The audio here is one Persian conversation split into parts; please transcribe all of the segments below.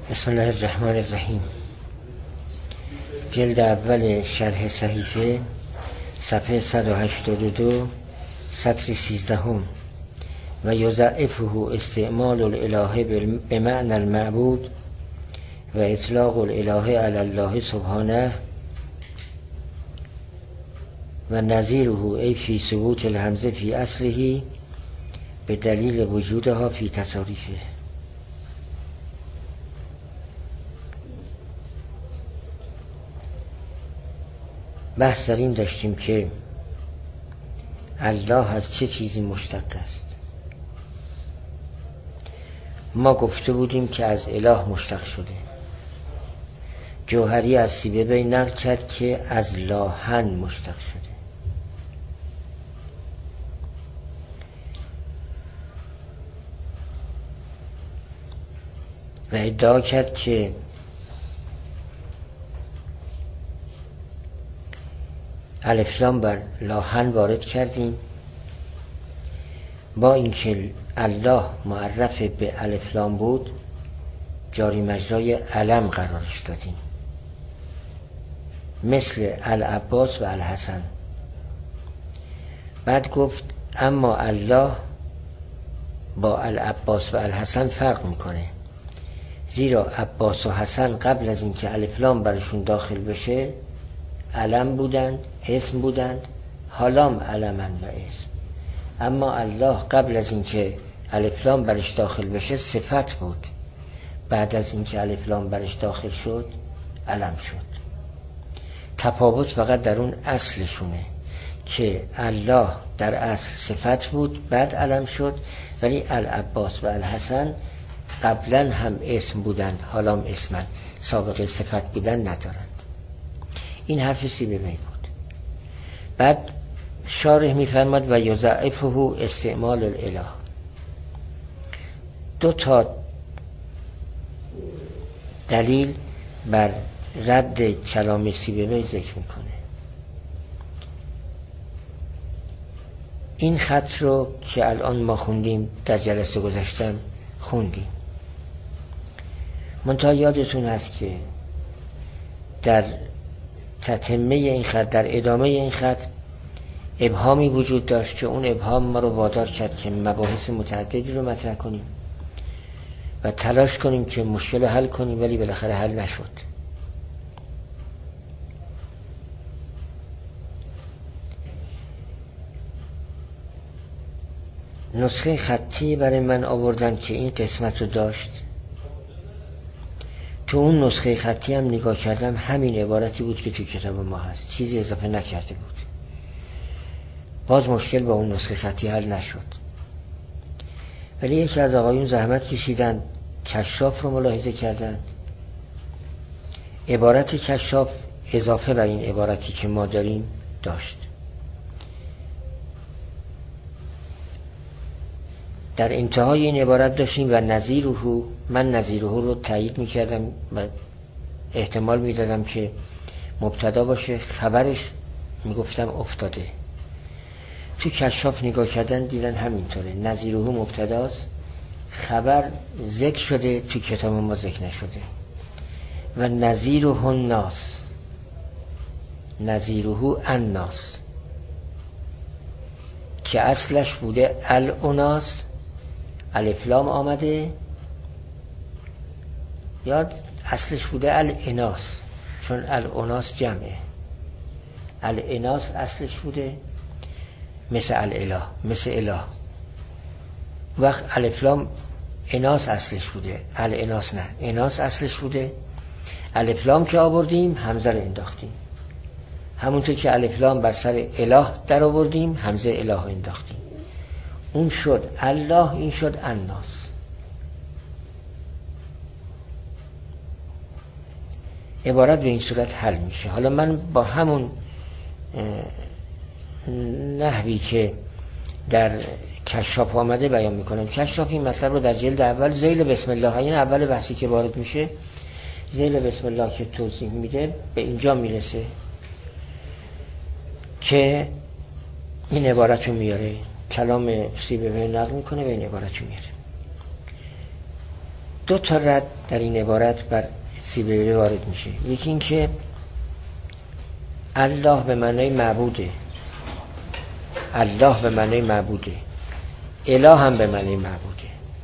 بسم الله الرحمن الرحیم. جلد اول شرح صحیفه، صفحه 182، سطر 13. و یضعفه استعمال الاله بمعنى المعبود و اطلاق الاله علی الله سبحانه و نظیره ای فی ثبوت الهمزه فی اصله به دلیل وجودها فی تصاریفه. بحث در این داشتیم که الله از چه چیزی مشتق است. ما گفته بودیم که از اله مشتق شده. جوهری از سیبوی نقل کرد که از لاهن مشتق شده. و ادعا کرد که الف لام بر لاهن وارد کردیم، با اینکه الله معرف به الف لام بود جاری مجرای علم قرارش دادیم، مثل العباس و الحسن. بعد گفت اما الله با العباس و الحسن فرق میکنه، زیرا عباس و حسن قبل از اینکه الف لام برشون داخل بشه علم بودند، اسم بودند، حالام علمن و اسم. اما الله قبل از اینکه الف لام برش داخل بشه صفت بود، بعد از اینکه الف لام برش داخل شد علم شد. تفاوت فقط در اون اصلشونه که الله در اصل صفت بود بعد علم شد، ولی العباس و الحسن قبلا هم اسم بودند، حالام اسمن، سابقه صفت بودن ندارند. این حرف سیبوی بود. بعد شارح می‌فرماد و یضعفه استعمال الاله. دو تا دلیل بر رد کلام سیبوی ذکر میکنه. این خط رو که الان ما خوندیم در جلسه گذشتم خوندیم. منتها یادتون هست که در تتمه این خط، در ادامه این خط ابهامی وجود داشت که اون ابهام ما رو وادار کرد که مباحث متعددی رو مطرح کنیم و تلاش کنیم که مشکل رو حل کنیم، ولی بالاخره حل نشد. نسخه خطی برای من آوردن که این قسمت رو داشت. تو اون نسخه خطی هم نگاه کردم، همین عبارتی بود که تو کتاب ما هست، چیزی اضافه نکرده بود. باز مشکل با اون نسخه خطی حل نشد. ولی یکی از آقایون زحمت کشیدن، کشاف رو ملاحظه کردن. عبارت کشاف اضافه بر این عبارتی که ما داریم داشت. در انتهای این عبارت داشتیم و نظیره، من نظیره رو تایید میکردم و احتمال میدادم که مبتدا باشه، خبرش میگفتم افتاده. تو کشاف نگاه کردن دیدن همینطوره، نظیره مبتداست، خبر ذکر شده، تو کتاب ما ذکر نشده. و نظیره الناس، نظیره الناس که اصلش بوده الاناس، الف لام آمده، یا اصلش بوده الاناس، چون الاناس جمعه، الاناس اصلش بوده، مثل الاله، مثل اله. وقت الف لام اناس اصلش بوده، الاناس نه، اناس اصلش بوده. الف لام که آوردیم همزه رو انداختیم، همونطور که الف لام بر سر اله در آوردیم همزه اله انداختیم. اون شد الله، این شد الناس. عبارت به این صورت حل میشه. حالا من با همون نحوی که در کشاف آمده بیان میکنم. کشاف این مطلب رو در جلد اول ذیل بسم الله، این اول بحثی که وارد میشه، ذیل بسم الله که توضیح میده به اینجا میرسه که این عبارت رو میاره، کلام سیبوی نقل میکنه و این عبارت رو میاره. دو تا رد در این عبارت بر سیبوی وارد میشه. یکی این که الله به معنای معبوده، الله به معنای معبوده، اله هم به معنای معبوده.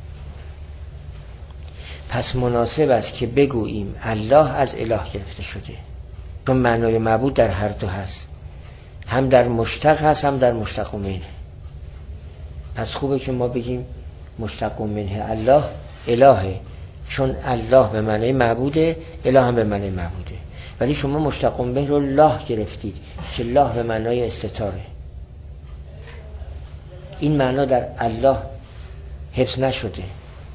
پس مناسب است که بگوییم الله از اله گرفته شده، چون معنای معبود در هر دو هست، هم در مشتق هست هم در مشتق منه. پس خوبه که ما بگیم مشتق منه الله الهه، چون الله به معنای معبوده، اله هم به معنای معبوده. ولی شما مشتق به رو له گرفتید که له به معنای استتاره. این معنا در الله حفظ نشده،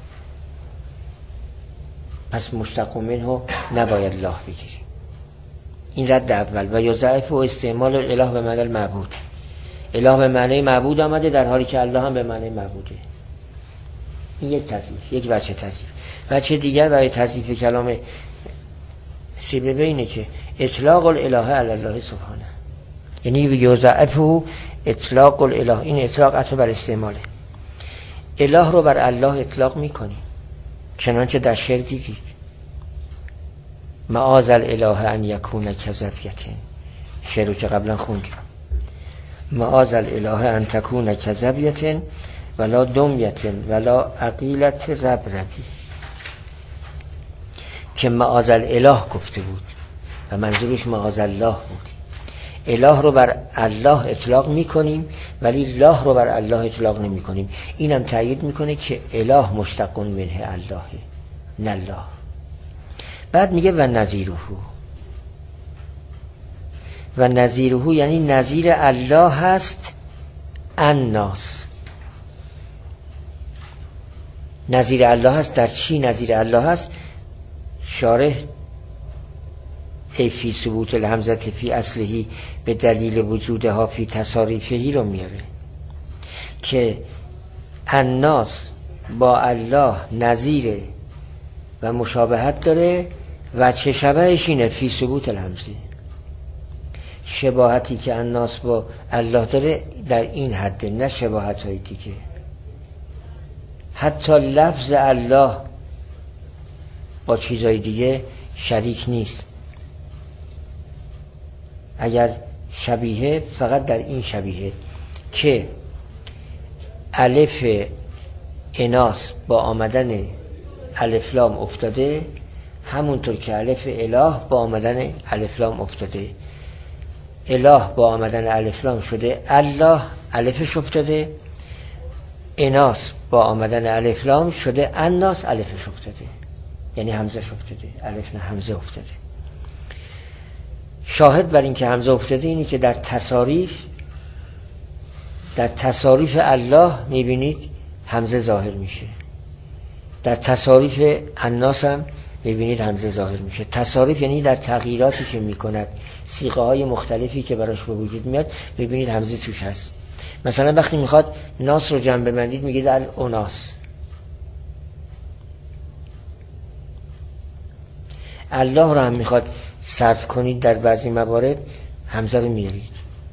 پس مشتق منه نباید له بگیریم. این رد اول. و یا ضعف و استعمال اله به معنی معبود، اله به معنی معبود آمده در حالی که الله هم به معنی معبوده. این یک تضعیف، یک وجه تضعیف. وجه دیگر برای تضعیف کلام سیبوی اینه که اطلاق الاله علی الله سبحانه، یعنی یا ضعف و اطلاق الاله، این اطلاق عطف بر استعماله. اله رو بر الله اطلاق میکنی، چنانچه در شعر دیدید معاذ الاله ان یکون کذبیتن، شعر رو که قبلا خوندیم، معاذ الاله ان تکون کذبیتن ولا دمیتن ولا عقیلت ربربی، که معاذ الاله گفته بود و منظورش معاذ الله بود. اله رو بر الله اطلاق میکنیم ولی الله رو بر الله اطلاق نمی کنیم. اینم تأیید میکنه که اله مشتق منه الله نه الله. بعد میگه و نظیره، و نظیره یعنی نظیر الله هست الناس. نظیر الله هست در چی؟ نظیر الله هست شارح فی ثبوت الحمزه فی اصلهی به دلیل وجودها فی تصاریفهی رو میاره که الناس با الله نظیر و مشابهت داره و چه شبهش اینه فی ثبوت الحمزه. شباهتی که الناس با الله داره در این حد، نه شباهت های دیگه. حتی لفظ الله با چیزهای دیگه شریک نیست. اگر شبیه فقط در این شبیه که الف اناس با آمدن الف لام افتاده، همونطور که الف اله با آمدن الف لام افتاده. اله با آمدن الف لام شده الله، الفش افتاده. اناس با آمدن الف لام شده الناس، الفش افتاده، یعنی همزه افتاده، الف نه همزه افتاده. شاهد بر این که همزه افتاده اینی که در تصاریف الله میبینید همزه ظاهر میشه، در تصاریف الناس هم میبینید همزه ظاهر میشه. تصاریف یعنی در تغییراتی که میکند، صیغه های مختلفی که براش به وجود میاد میبینید همزه توش هست. مثلا وقتی میخواد ناس رو جمع ببندید میگید الاناس. الله رو هم میخواد صرف کنید در بعضی موارد همزه رو میارید.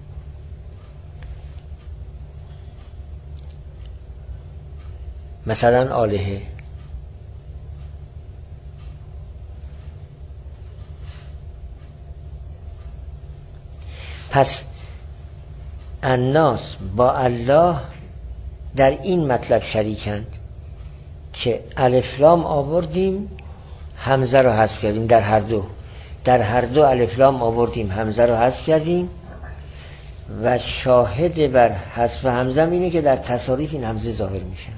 مثلا آلهه. پس الناس با الله در این مطلب شریکند که الف لام آوردیم همزه رو حذف کردیم. در هر دو الف لام آوردیم همزه رو حذف کردیم و شاهد بر حذف همزه اینه که در تصاریف این همزه ظاهر میشه.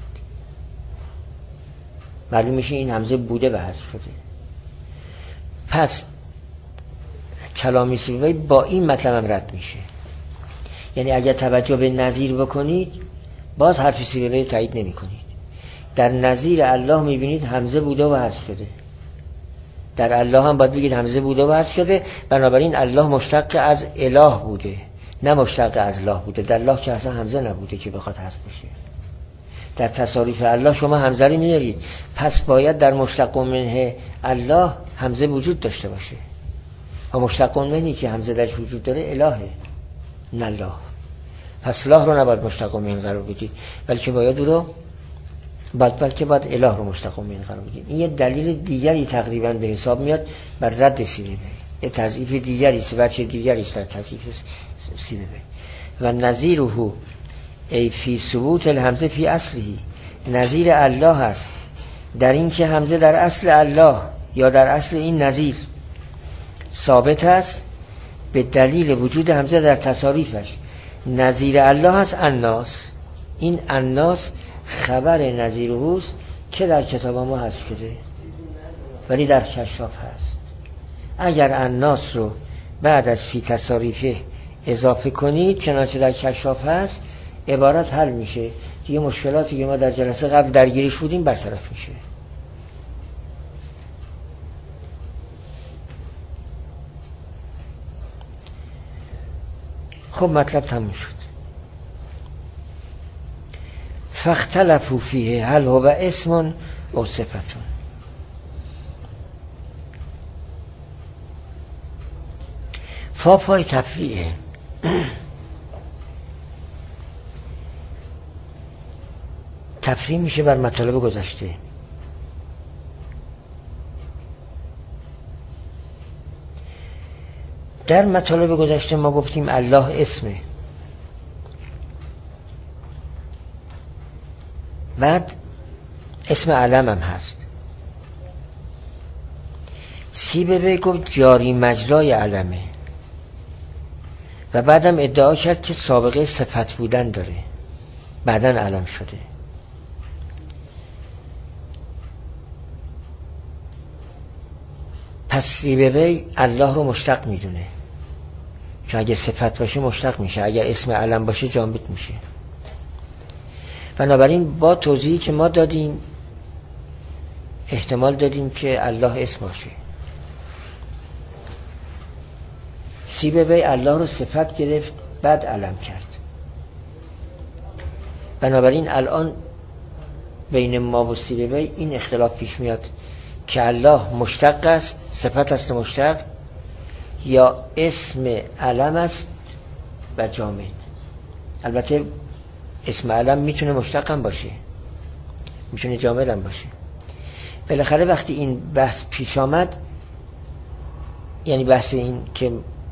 معلوم میشه این همزه بوده و حذف شده. پس کلام سیبوی با این مطلب هم رد میشه. یعنی اگر توجه به نظیر بکنید باز حرف سیبوی تایید نمی کنید. در نظیر الله میبینید همزه بوده و حذف شده، در الله هم باید بگید همزه بوده و حذف شده. بنابراین الله مشتق از اله بوده نه مشتق از الله بوده. در الله که اصلا همزه نبوده که بخواد حذف بشه. در تصاریف الله شما همزه رو میارید، پس باید در مشتق منه الله همزه وجود داشته باشه و مشتق منی که همزه درش وجود داره الهه نه الله. پس الله رو نباید مشتق منه قرار بدید، بلکه باید او رو بلکه باید اله رو مشتق من قرار بدیم. این یه دلیل دیگری تقریبا به حساب میاد بر رد سیبوی، یه تضعیف دیگری است، بچه دیگری است در تضعیف سیبوی. و نظیره ای فی ثبوت الحمزه فی اصلی، نظیر الله هست در این که حمزه در اصل الله یا در اصل این نظیر ثابت است به دلیل وجود حمزه در تصاریفش. نظیر الله هست الناس، این الناس خبر نظیره است که در کتاب ما حذف شده ولی در کشاف هست. اگر الناس رو بعد از فی تصاریفه اضافه کنید چنانچه در کشاف هست، عبارت حل میشه دیگه، مشکلاتی که ما در جلسه قبل درگیرش بودیم برطرف میشه. خب مطلب تموم شد. فاختلفوا فیه هل هو اسم او صفتون. فای تفریعه. تفریع میشه بر مطالب گذشته. در مطالب گذشته ما گفتیم الله اسمه، بعد اسم علم هم هست. سیبوی گفت جاری مجرای علمه و بعدم ادعا کرد که سابقه صفت بودن داره، بعدن علم شده. پس سیبوی الله رو مشتق میدونه که اگه صفت باشه مشتق میشه، اگر اسم علم باشه جامد میشه. بنابراین با توضیحی که ما دادیم احتمال دادیم که الله اسم باشه. سیبوی الله رو صفت گرفت بعد علم کرد. بنابراین الان بین ما و سیبوی این اختلاف پیش میاد که الله مشتق است، صفت است مشتق، یا اسم علم است و جامد. البته اسم علم میتونه مشتق هم باشه، میتونه جامد هم باشه. بالاخره وقتی این بحث پیش آمد، یعنی بحث این که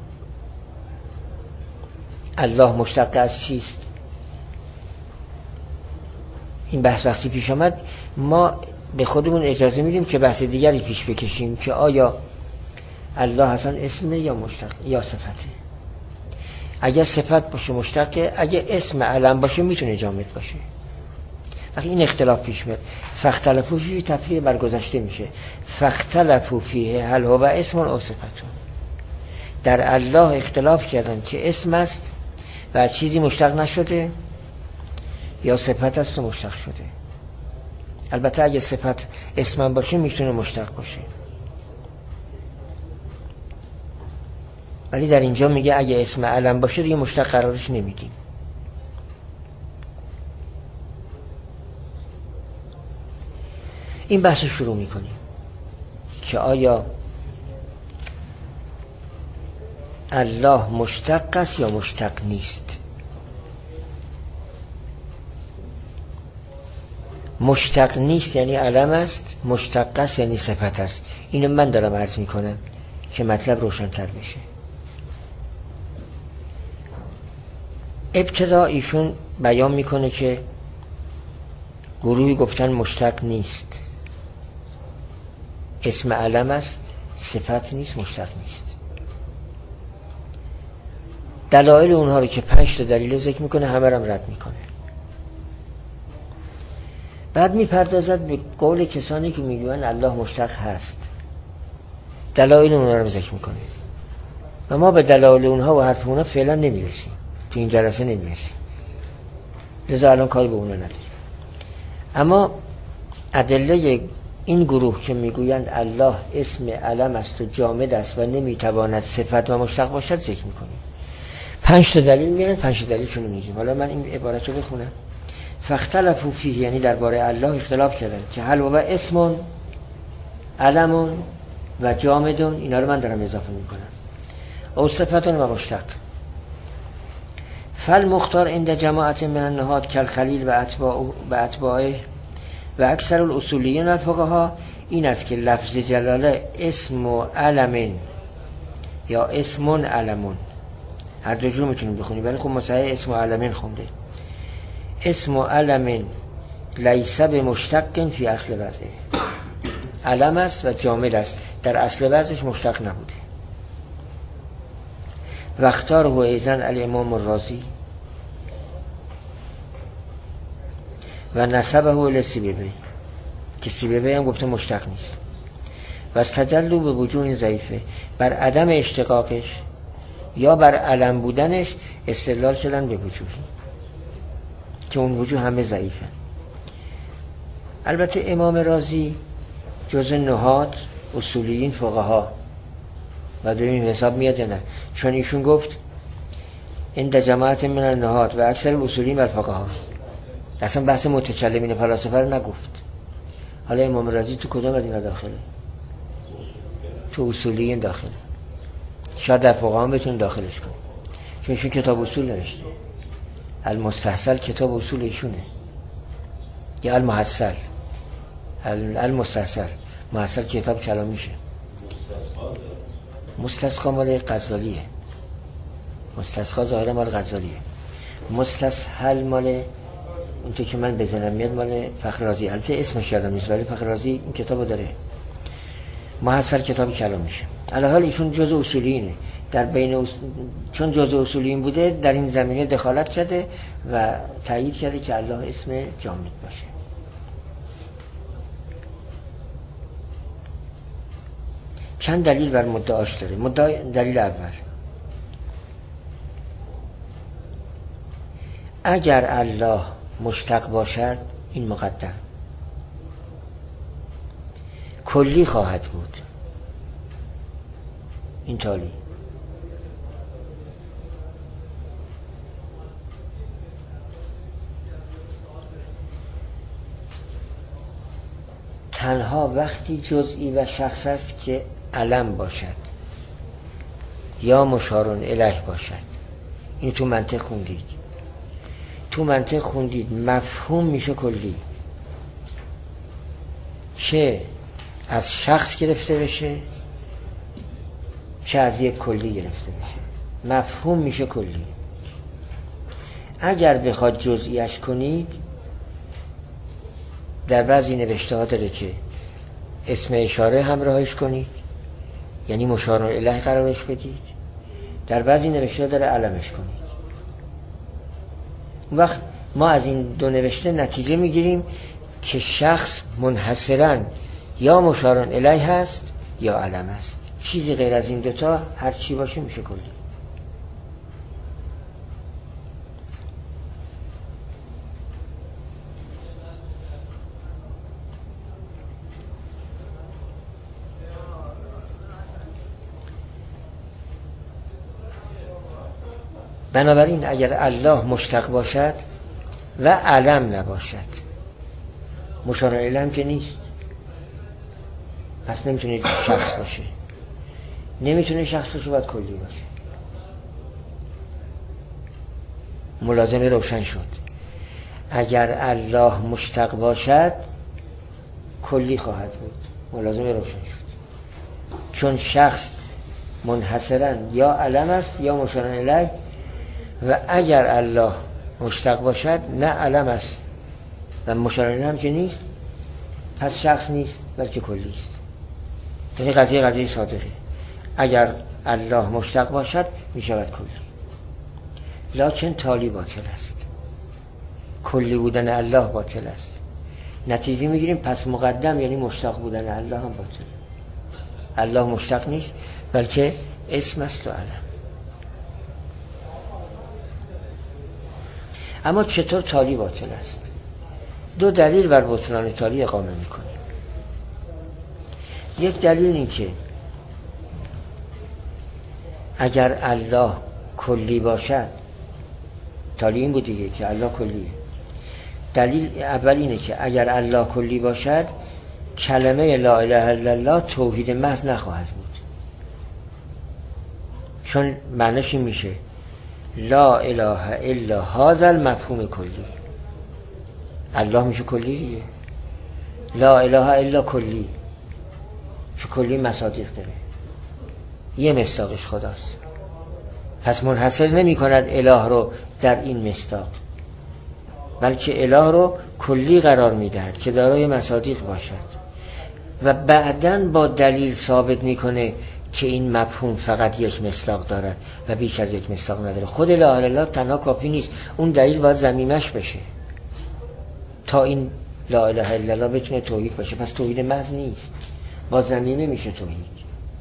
الله مشتق از چیست، این بحث وقتی پیش آمد ما به خودمون اجازه میدیم که بحث دیگری پیش بکشیم که آیا الله اصلا اسمه یا مشتق یا صفته. اگر صفت باشه مشتقه، اگر اسم علم باشه میتونه جامد باشه. وقتی این اختلاف پیش میاد فاختلفوا فیه تفریع برگذشته میشه. فاختلفوا فیه هل هو اسم او صفتون. در الله اختلاف کردن که اسم است و چیزی مشتق نشده یا صفت است و مشتق شده. البته اگه صفت اسم باشه میتونه مشتق باشه، ولی در اینجا میگه اگه اسم علم باشه دیگه مشتق قرارش نمیدیم. این بحث شروع میکنیم که آیا الله مشتق است یا مشتق نیست. مشتق نیست یعنی علم است، مشتق است یعنی صفت است. اینو من دارم عرض میکنم که مطلب روشن‌تر بشه. ابتدا ایشون بیان میکنه که گروهی گفتن مشتق نیست، اسم علم است، صفت نیست، مشتق نیست. دلایل اونها رو که 5 تا دلیل ذکر میکنه همه رو رد میکنه. بعد میپردازد به قول کسانی که میگوین الله مشتق هست، دلایل اونها رو ذکر میکنه و ما به دلایل اونها و حرف اونها فعلا نمیرسیم، تو این جلسه نمیرسیم، لذا الان کاری به اونها نداریم. اما ادله این گروه که میگویند الله اسم علم است و جامد است و نمیتواند صفت و مشتق باشد ذکر میکنیم. 5 تا دلیل میارن، 5 تا دلیلشون رو میگیم. حالا من این عبارت رو بخونم. فاختلفوا فیه یعنی درباره الله اختلاف کردن که هل هو اسم علم و جامد، اینا رو من دارم اضافه میکنم، او صفت و مشتق. فالمختار عند جماعت من النهاد کالخلیل و اتباعه و اکثر الاصولیین الفقها این است که لفظ جلاله اسم و علم یا اسمون علمون هر دو جور میتونیم بخونیم، ولی خب مصحح اسم و علمین خونده. اسم و علم لیس بمشتق فی اصل وضعه، علم است و جامد است، در اصل وضعش مشتق نبوده. و اختاره ایضا الامام الرازی و نسبه الی سیبوی که سیبوی هم گفته مشتق نیست. و استدلوا به وجوه ضعیفه، بر عدم اشتقاقش یا بر علم بودنش استدلال کردن به وجوهی که اون وجوه همه ضعیفه. البته امام رازی جز نحات اصولیین فقها و به این حساب میاد نه، چون ایشون گفت عند جماعت من النحات و اکثر اصولیین و فقها، اصلا بحث متکلمین فلاسفه رو نگفت. حالا امام رازی تو کدام از اینا داخله؟ تو اصولیین داخله، شاید در فقها هم بتون داخلش کنه، چون ایشون کتاب اصول نوشته. المستحصل کتاب اصول ایشونه، یا المحصل المستحصل محصل کتاب کلام میشه. مستسقا مال غزالیه، مستسقا ظاهرا مال غزالیه، مستسهل مال اون که من بزنم میاد مال فخر رازی. البته اسمش یادم نیست ولی فخر رازی این کتابو داره. محصل کتاب کلام میشه. الحال ایشون جزء اصولیینه، در بین چون جزء اصولیین بوده در این زمینه دخالت کرده و تایید کرده که الله اسم جامد باشه. چند دلیل بر مدعاش داره. دلیل اول، اگر الله مشتق باشد این مقدم کلی خواهد بود، این تالی. تنها وقتی جزئی و شخص است که علم باشد یا مشار الیه باشد. این تو منطق خوندید مفهوم میشه کلی، چه از شخص گرفته بشه چه از یک کلی گرفته بشه، مفهوم میشه کلی. اگر بخواد جزئیش کنید در بعضی نوشته ها داره که اسم اشاره همراهش کنید، یعنی مشار الیه قرارش بدید. در بعضی نوشته ها داره علمش کنید. اون وقت ما از این دو نوشته نتیجه میگیریم که شخص منحصراً یا مشار الیه هست یا علم است. چیزی غیر از این دوتا هر چی باشه میشه کلی. بنابراین اگر الله مشتق باشد و علم نباشد، مشار الیه هم که نیست، پس نمیتونه شخص باشه. نمیتونه شخص باشه باید کلی باشه. ملازمه روشن شد. اگر الله مشتق باشد کلی خواهد بود. ملازمه روشن شد. چون شخص منحصراً یا علم است یا مشار الیه، و اگر الله مشتق باشد نه علم است و مشار الیه هم که نیست، پس شخص نیست بلکه کلی است. یعنی قضیه صادقه. اگر الله مشتق باشد می شود کلی، لکن تالی باطل است. کلی بودن الله باطل است. نتیجه میگیریم پس مقدم یعنی مشتق بودن الله هم باطل. الله مشتق نیست بلکه اسم است و علم. اما چطور تالی باطل است؟ دو دلیل بر بطلان تالی اقامه میکنیم. یک دلیل این که اگر الله کلی باشد، تالی این بود دیگه که الله کلیه. دلیل اول اینه که اگر الله کلی باشد کلمه لا اله الا الله توحید محض نخواهد بود، چون معنیش این میشه لا اله الا هذا المفهوم کلی. الله میشه کلی دیگه. لا اله الا کلی، چون کلی مصادیق داره، یه مصداقش خداست. پس منحصر نمی کند اله رو در این مصداق، بلکه اله رو کلی قرار می دهد که دارای مصادیق باشد و بعداً با دلیل ثابت می کنه که این مفهوم فقط یک مصداق دارد و بیش از یک مصداق نداره. خود لا اله الا الله تنها کافی نیست، اون دلیل باید ضمیمش بشه تا این لا اله الا الله بتونه توحید باشه. پس توحید محض نیست، با ضمیمه میشه توحید.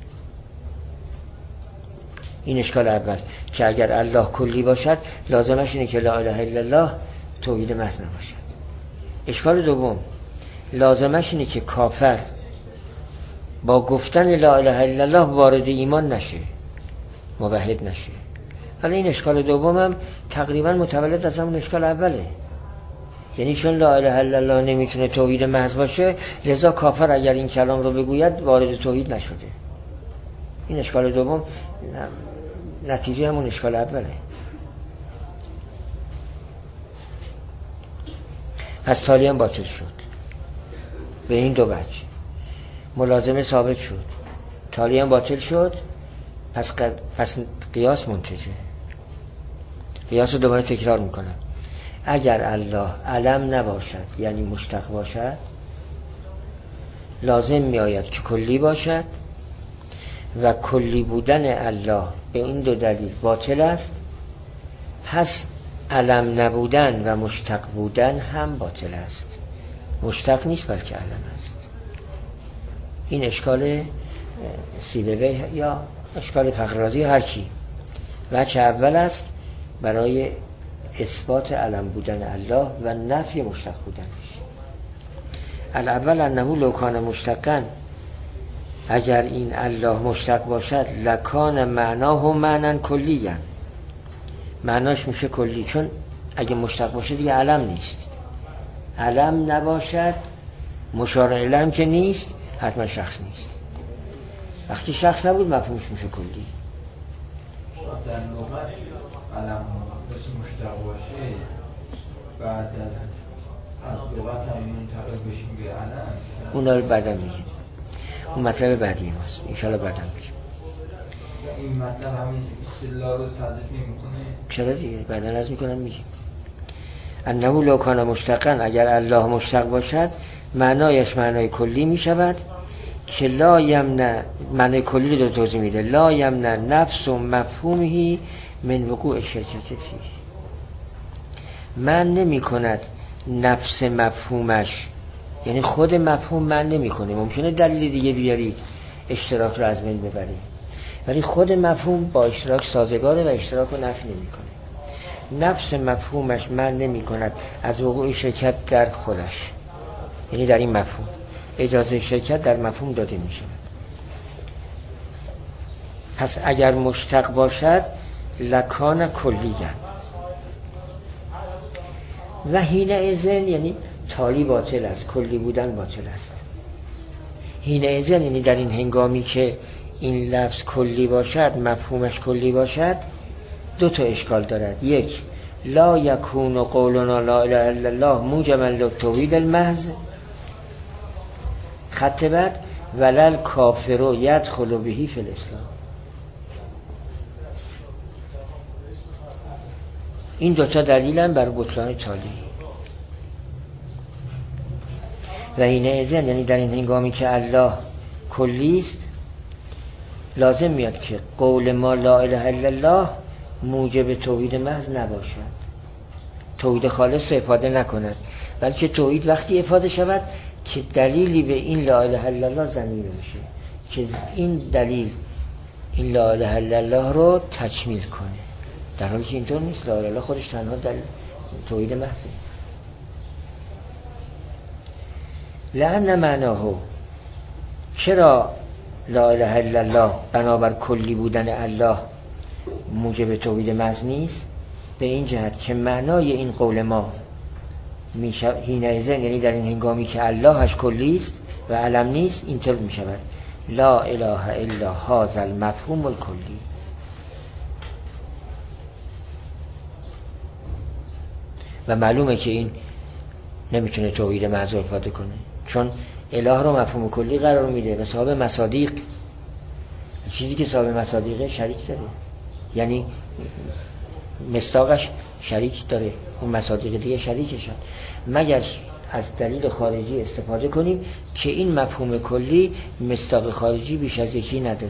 این اشکال اول که اگر الله کلی باشد لازمش اینه که لا اله الا الله توحید محض نباشد. اشکال دوم لازمش اینه که کافر با گفتن لا اله الا الله وارد ایمان نشه، موحد نشه. حالا این اشکال دومم تقریبا متولد از همون اشکال اوله، یعنی چون لا اله الا الله نمیتونه توحید محض باشه، لذا کافر اگر این کلام رو بگوید وارد توحید نشده. این اشکال دوم نتیجه همون اشکال اوله. پس تالی هم باطل شد به این دو وجه. ملازمه ثابت شد، تالی هم باطل شد، پس قیاس منتجه. قیاس رو دوباره تکرار میکنم. اگر الله علم نباشد یعنی مشتق باشد، لازم میآید که کلی باشد و کلی بودن الله به این دو دلیل باطل است. پس علم نبودن و مشتق بودن هم باطل است. مشتق نیست بلکه علم است. این اشکال سیبوی یا اشکال فخررازی هر کی. وجه اول است برای اثبات علم بودن الله و نفی مشتق بودنش. الاول انه لو کان مشتقا، اگر این الله مشتق باشد لکان معناه معنی کلی، معناش میشه کلی، چون اگه مشتق باشه دیگه علم نیست. علم نباشد، مشار علم که نیست، حتما شخص نیست. وقتی شخص نبود مفهومش میشه کلی. در لغت علم بس مشتق باشه بعد از لغت هم منتقل بشیم به علم، اونا رو بعدا میگیم. اون مطلب بعدی ماست، انشاءالله بعدا میگیم. این مطلب همین اصطلاح رو تضعیف نمی‌کنه؟ چرا دیگه بعدا از میکنم میگیم. انه لو کان مشتقا، اگر الله مشتق باشد معنایش معنای کلی میشود که لا یمنع، معنای کلی رو توضیح میده، لا یمنع نفس و مفهومهی من وقوع شرکت فیه. من نمی کند نفس مفهومش، یعنی خود مفهوم من نمی کنه. ممکنه دلیل دیگه بیارید اشتراک رو از بین ببرید، ولی خود مفهوم با اشتراک سازگاره و اشتراک رو نفی نمی کنه. نفس مفهومش من نمی کند از وقوع شرکت در خودش، یعنی در این مفهوم اجازه شرکت در مفهوم داده می شود. پس اگر مشتق باشد لکان کلیه و حینئذ، یعنی تالی باطل است، کلی بودن باطل است. حینئذ یعنی در این هنگامی که این لفظ کلی باشد، مفهومش کلی باشد، دو تا اشکال دارد. یک، لا یکون قولنا لا اله الا الله موجبا للتوحید المحض، خط بعد ولل کافر یدخل بهی فی الاسلام. این دوتا دلیلن بر بطلان تالی. و این ازن یعنی در این هنگامی که الله کلی است لازم میاد که قول ما لا اله الا الله موجب توحید محض نباشد، توحید خالص رو افاده نکند، بلکه توحید وقتی افاده شود که دلیلی به این لا اله الا الله ضمیمه بشه که این دلیل این لا اله الا الله رو تکمیل کنه، در حالی که اینطور نیست. لا اله الا الله خودش تنها دلیل توحید محضه. لأن معناه، چرا لا اله الا الله بنابر کلی بودن الله موجب توحید محض نیست؟ به این جهت که معنای این قول ما میشه حینئذ، یعنی در این هنگامی که اللهش کلی است و علم نیست، اینطور میشود لا اله الا هذا المفهوم الکلی. و معلومه که این نمیتونه توحید محض رو افاده کنه. چون اله رو مفهوم کلی قرار میده و صاحب مصادیق، چیزی که صاحب مصادیقه شریک داره، یعنی مصداقش شریک داره، اون مصادیق دیگه شریکشن، مگر از دلیل خارجی استفاده کنیم که این مفهوم کلی مصداق خارجی بیش از یکی نداره.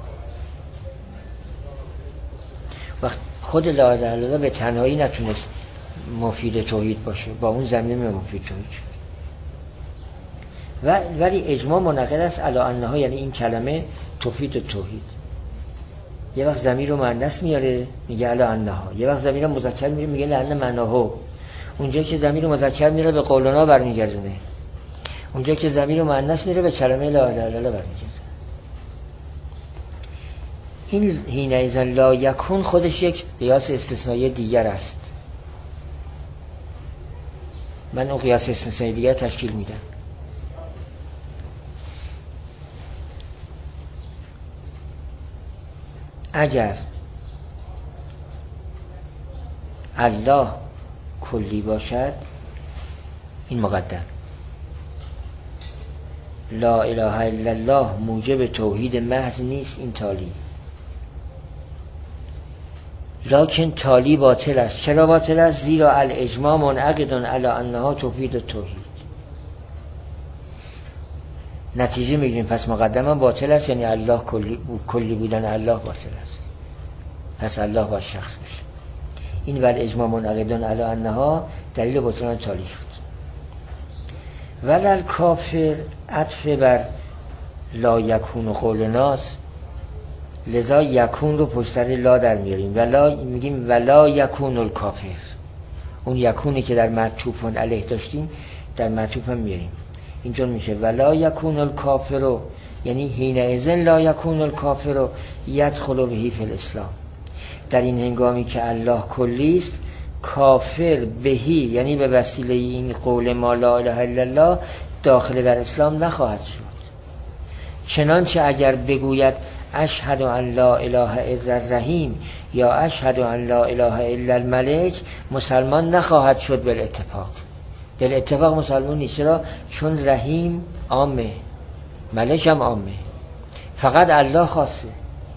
وقت خود لا اله الا الله به تنهایی نتونست مفید توحید باشه، با اون زمین مفید توحید شد. ولی اجماع منعقد است علی انها، یعنی این کلمه تفید توحید. یه وقت ضمیر رو مؤنث میاره میگه علی انها، یه وقت ضمیر رو مذکر میاره میگه لعن معناهو. اونجایی که ضمیر رو مذکر میاره به قولنا برمیگردونه، اونجایی که ضمیر رو مؤنث میاره به کلمه لا اله الا الله برمیگردونه. این حینئذ لا یکون خودش یک قیاس استثنایی دیگر است. من اون قیاس استثنایی دیگر تشکیل میدم. اگر الله کلی باشد، این مقدم، لا اله الا الله موجب توحید محض نیست، این تالی. لکن تالی باطل است. چرا باطل است؟ زیرا الاجماع منعقد علی انها تفید التوحید. نتیجه میگیریم پس مقدمه باطل است، یعنی الله کلی بودن الله باطل است، پس الله باید شخص بشه. این ول اجماع منعقد علی انها دلیل بطلان تالی شد. ولل کافر عطف بر لا یکون و قول ناس، لذا یکون رو پشت سر لا در میاریم، ولا میگیم ولا یکون الکافر. اون یکونی که در معطوف علیه داشتیم در معطوف هم میاریم، اینطور میشه ولا یکون الکافر، یعنی حینئذ لا یکون الکافر یدخل بهی فی الاسلام. در این هنگامی که الله کلی است، کافر بهی یعنی به وسیله این قول ما لا اله الا الله داخل در اسلام نخواهد شد. چنانچه اگر بگوید اشهد ان لا اله الا الرحیم یا اشهد ان لا اله الا الملک، مسلمان نخواهد شد بالاتفاق. بالاتفاق مسلمان نیست. چرا؟ چون رحیم عامه، ملک هم عامه، فقط الله خاصه.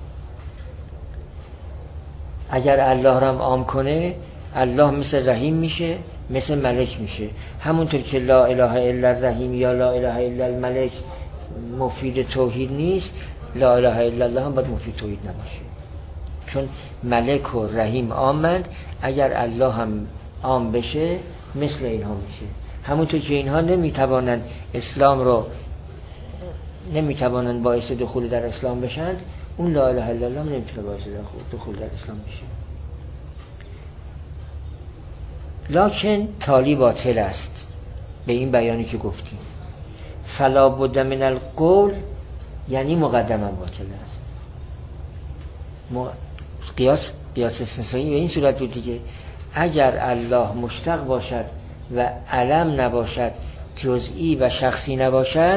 اگر الله را هم عام کنه، الله مثل رحیم میشه، مثل ملک میشه. همونطور که لا اله الا الرحیم یا لا اله الا الملک مفید توحید نیست، لا اله الا الله هم باید مفید توحید نباشه، چون ملک و رحیم عامند. اگر الله هم عام بشه مثل اینها میشه. همونطور که اینها نمیتوانند اسلام رو نمیتوانند باعث دخول در اسلام بشن، اون لا اله الا الله نمیتونه باعث دخول در اسلام بشه. لکن تالی باطل است به این بیانی که گفتیم. فلا بد من القول یعنی مقدمه باطل است. قیاس استثنایی به این صورت بود دیگه. اگر الله مشتق باشد و علم نباشد، جزئی و شخصی نباشد،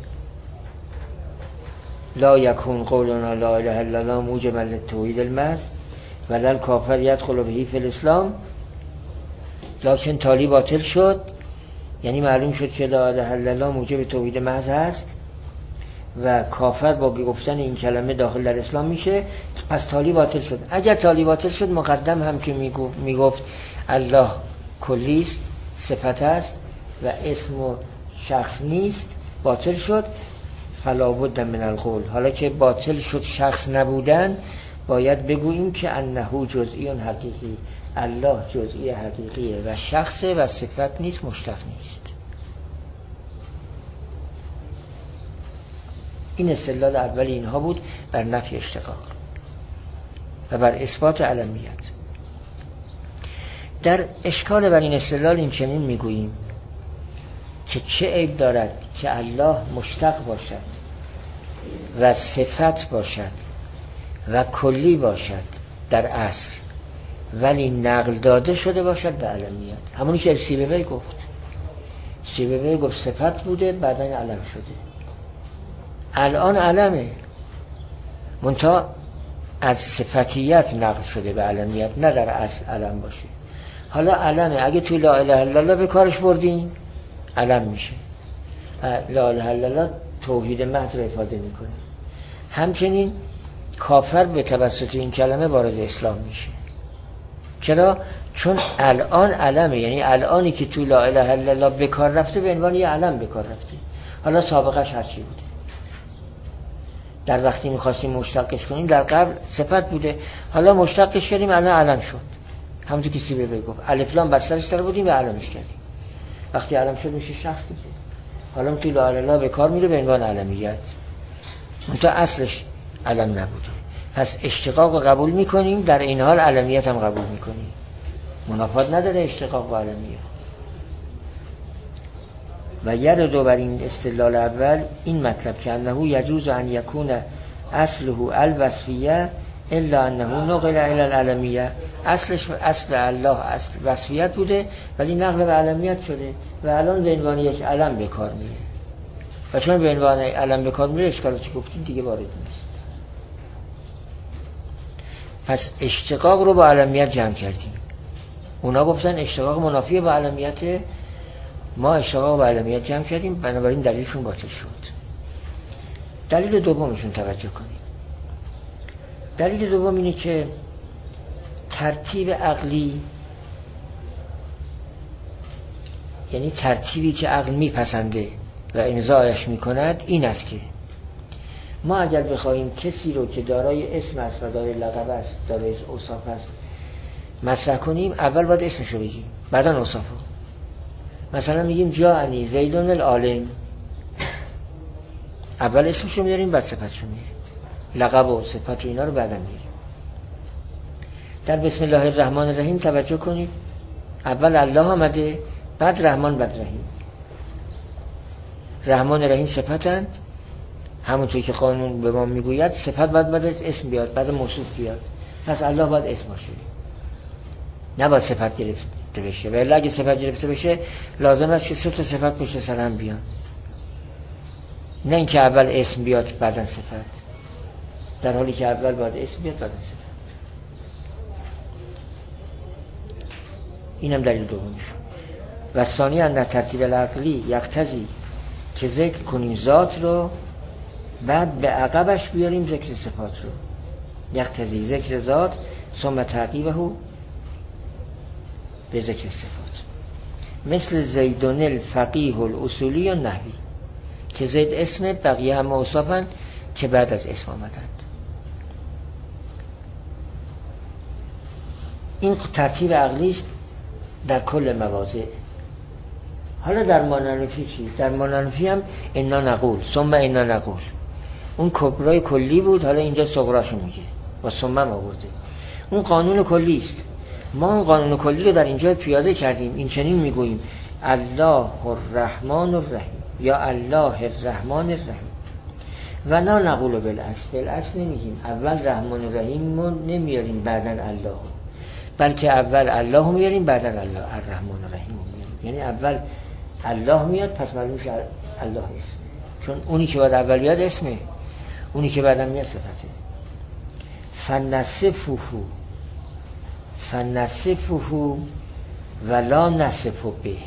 لا یکون قولنا لا اله الا الله موجبا للتوحید المحض ولا الکافر یدخل بهی فی الاسلام. لکن تالی باطل شد، یعنی معلوم شد که لا اله الا الله موجب توحید محض هست و کافر با گفتن این کلمه داخل در اسلام میشه، پس تالی باطل شد. اگر تالی باطل شد، مقدم هم که میگفت الله کلی است، صفت است و اسم و شخص نیست، باطل شد. فلا بد من القول. حالا که باطل شد شخص نبودن، باید بگوییم که انه جزئی حقیقی، الله جزئی حقیقیه و شخصه و صفت نیست، مشتق نیست. این استدلال اول اینها بود بر نفی اشتقاق و بر اثبات علمیت. در اشکال بر این استدلال این چنین میگوییم که چه عیب دارد که الله مشتق باشد و صفت باشد و کلی باشد در اصل، ولی نقل داده شده باشد به علمیت. همونی که سیبوی گفت. سیبوی گفت صفت بوده، بعداً علم شده. الان علمه، منتها از صفتیت نقل شده به علمیت، نه در اصل علم باشه. حالا علمه، اگه توی لا اله الا الله به کارش بردین علم میشه، لا اله الا الله توحید محض را افاده میکنه. همچنین کافر به توسط این کلمه وارد اسلام میشه. چرا؟ چون الان علمه، یعنی الانی که تو لا اله الا الله به کار رفته به عنوان یه علم به کار رفته. حالا سابقش هرچی بوده، در وقتی میخواستیم مشتقش کنیم در قبل صفت بوده، حالا مشتقش کردیم الان علم شد. همونطور که سیبوی گفت الف لام بر سرش داره بودیم و علمش کردیم. وقتی علم شد میشه شخص دیگه. حالا تو لا اله الا الله به کار میره به عنوان علمیت، منتها اصلش علم نبوده. پس اشتقاق رو قبول میکنیم، در این حال علمیت هم قبول میکنیم. منافات نداره اشتقاق و علمیت. و یرد بر این استدلال اول این مطلب که انه یجوز ان یکون اصله الوصفیه الا انه نقل الى العلمیه. اصلش اصل الله اصل وصفیت بوده ولی نقل به علمیت شده و الان به عنوان یک علم به کار میره. و چون به عنوان علم به کار میره اشکالاتی گفتیم دیگه وارد نیست. پس اشتقاق رو با علمیت جمع کردیم. اونا گفتن اشتقاق منافی با علمیت، ما اشتقاق با علمیت جمع کردیم، بنابراین دلیلشون باطل شد. دلیل دومشون توجه کنید. دلیل دوم اینه که ترتیب عقلی، یعنی ترتیبی که عقل میپسنده و امضایش میکند این است که ما اگر بخوایم کسی رو که دارای اسم است و دارای لقب است، دارای اوصاف است مطرح کنیم، اول باید اسمش رو بگیم بعداً اوصافو. مثلا میگیم جاءنی زیدون العالم، اول اسمش رو میاریم بعد صفتش رو میاریم، لقب و صفت و اینا رو بعداً میاریم. در بسم الله الرحمن الرحیم توجه کنید، اول الله آمده بعد رحمان بعد رحیم. رحمان رحیم صفتند، همونطور که قانون به ما میگوید صفت باید بعد اسم بیاد بعد موصوف بیاد. پس الله باید اسم باشه، نباید صفت گرفته بشه. ولی اگه صفت گرفته بشه لازم است که 3 تا صفت پشت سر هم بیان، نه اینکه اول اسم بیاد بعدن صفت، در حالی که اول باید اسم بیاد بعدن صفت. اینم دلیل دومش. و ثانی ان ترتیب العقلی یقتضی که ذکر کنیم ذات رو بعد به عقبش بیاریم ذکر صفات رو. یقتضی ذکر ذات ثم تعقیبه به ذکر صفات، مثل زیدون الفقیه الاصولی یا نحوی که زید اسم، بقیه هم اوصافن که بعد از اسم آمدند. این ترتیب عقلی است در کل مواضع. حالا در مانعنفی چی؟ در مانعنفی هم انا نقول ثم انا نقول، اون کبرای کلی بود، حالا اینجا صغراشو میگه و ثم آورده. اون قانون کلی است. ما اون قانون کلی رو در اینجا پیاده کردیم. این چنین میگوییم الله الرحمن الرحیم یا الله الرحمن الرحیم و نه نقول بالعکس. بالعکس نمیگیم، اول رحمان الرحیم رو نمیاریم بعدن الله، بلکه اول الله میاریم بعدن الله الرحمن الرحیم میاریم. یعنی اول الله میاد پس معلوم میشه الله اسمه، چون اونی که بعد اول بیاد اسمه، اونی که بعدم میاد صفته. فنصفه ولا نصف به،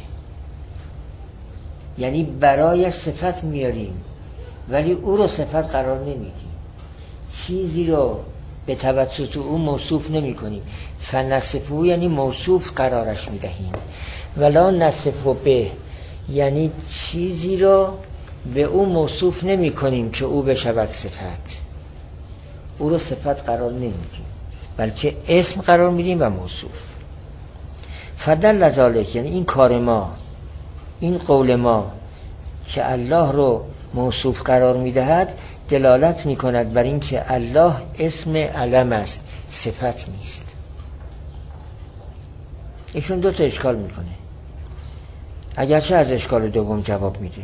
یعنی برایش صفت میاریم ولی او رو صفت قرار نمیدیم، چیزی رو به توسط او موصوف نمی کنیم. فنصفه یعنی موصوف قرارش میدهیم، ولا نصف به یعنی چیزی رو به او موصوف نمی کنیم که او بشود صفت، او رو صفت قرار نمیدیم بلکه اسم قرار میدیم و موصوف. فدل ذالک یعنی این کار ما، این قول ما که الله رو موصوف قرار میدهد دلالت میکند بر این که الله اسم علم است، صفت نیست. ایشون 2 تا اشکال میکنه، اگرچه از اشکال دوم جواب میده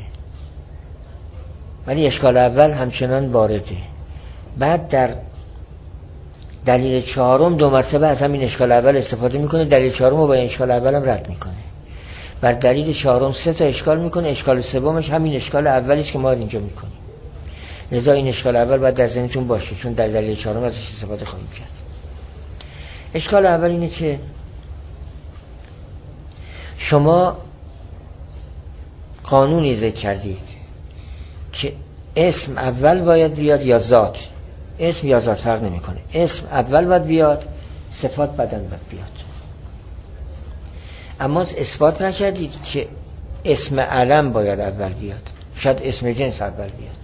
ولی اشکال اول همچنان وارده. بعد در دلیل 4 2 مرتبه از همین اشکال اول استفاده میکنه، دلیل 4 رو با این اشکال اول هم رد میکنه. بر دلیل 4 3 تا اشکال میکنه، اشکال سومش همین اشکال اولی است که ما اینجا میکنیم. لذا این اشکال اول باید در ذهنتون باشه، چون در دلیل 4 ازش استفاده خواهیم کرد. اشکال اول اینه که شما قانونی ذکر کردید که اسم اول باید بیاد یا ذات، اسم یا ذات فرق نمیکنه، اسم اول باید بیاد، صفات بعداً باید بیاد. اما اثبات نکردید که اسم علم باید اول بیاد، شاید اسم جنس اول بیاد